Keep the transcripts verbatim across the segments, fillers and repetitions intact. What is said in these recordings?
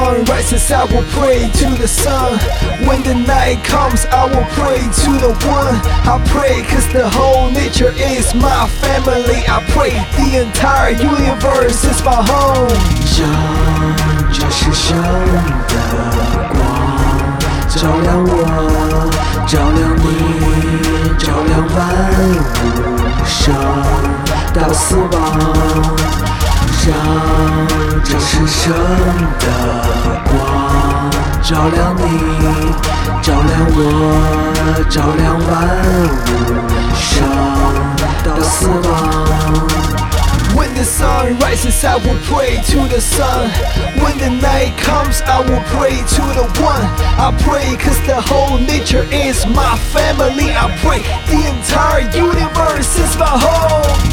sun rises, I will pray to the sun. When the night comes, I will pray to the one. I pray cause the whole nature is my family. I pray the entire universe is my home. 让这世上的光照亮我，照亮你，照亮万物生到死亡。让这世上的光照亮你，照亮我，照亮万物生到死亡。 When the sun rises, I will pray to the sun. When the night comes, I will pray to the one. I pray cause the whole nature is my family. I pray the entire universe is my home.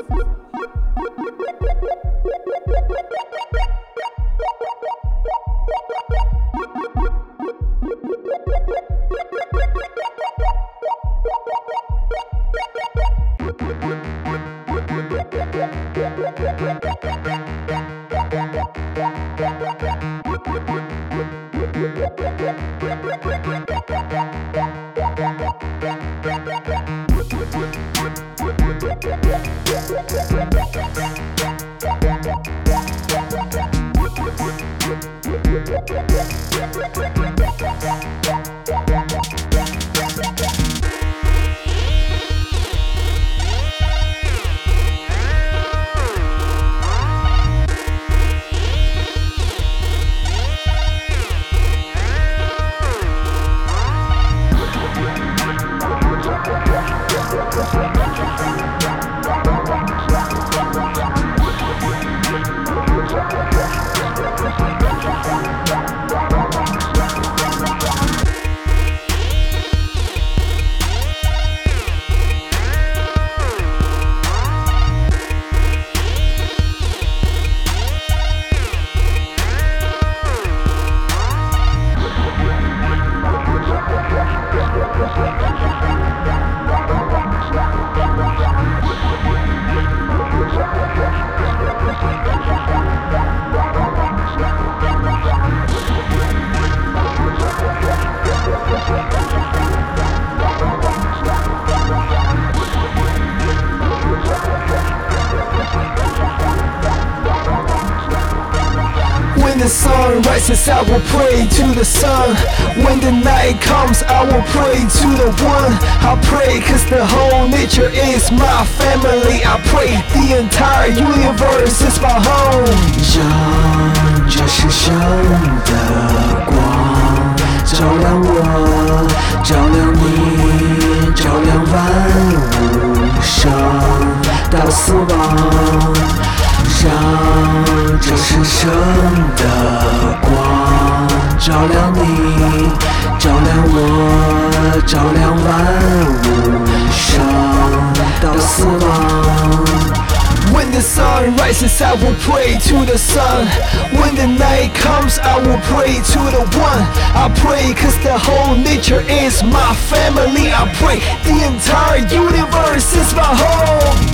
When the sun rises, I will pray to the sun. When the night comes, I will pray to the one. I pray cause the whole nature is my family. I pray the entire universe is my home. 让这世上的光照亮我，照亮你，照亮万物生到死亡。让这世上的光照亮你，照亮我，照亮万物生到死亡。 When the sun rises, I will pray to the sun. When the night comes, I will pray to the one. I pray cause the whole nature is my family. I pray the entire universe is my home.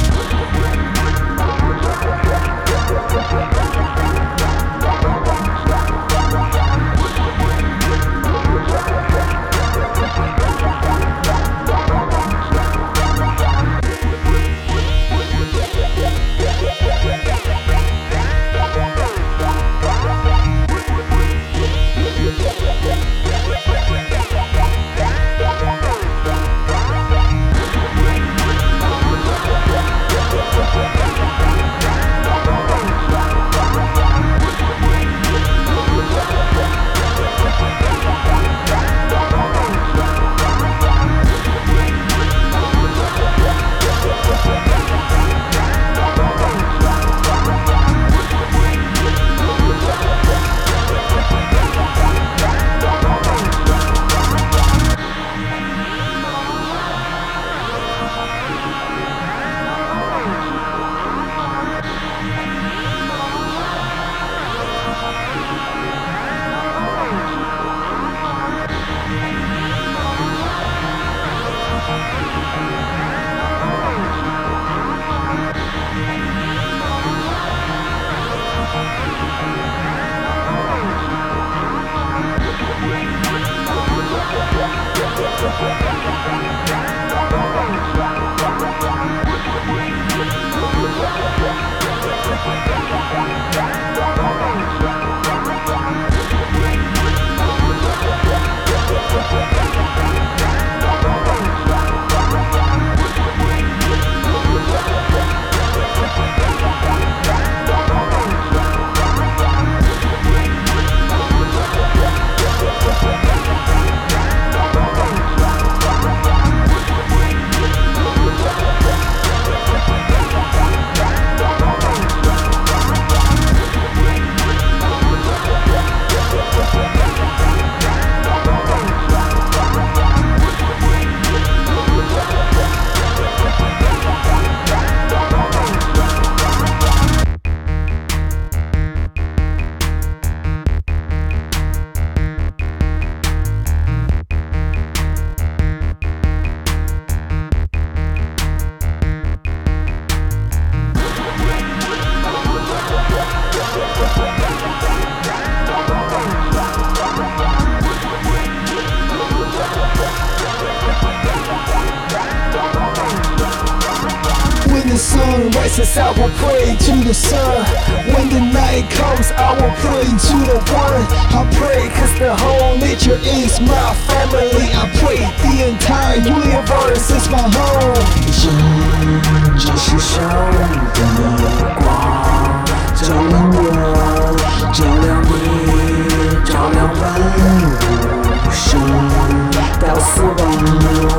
the sun rises, I will pray to the sun. When the night comes, I will pray to the one. I pray cause the whole nature is my family. I pray the entire universe is my home. 人这世上的光，照亮我，照亮你，照亮万物生到死亡。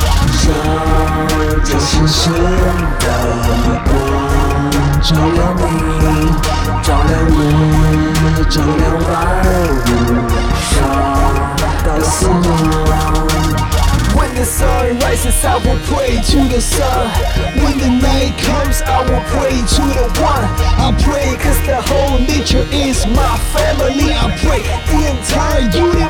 让这神圣的光照亮你，照亮我，照亮万物生到死亡。 When the sun rises, I will pray to the sun. When the night comes, I will pray to the one. I pray cause the whole nature is my family. I pray the entire universe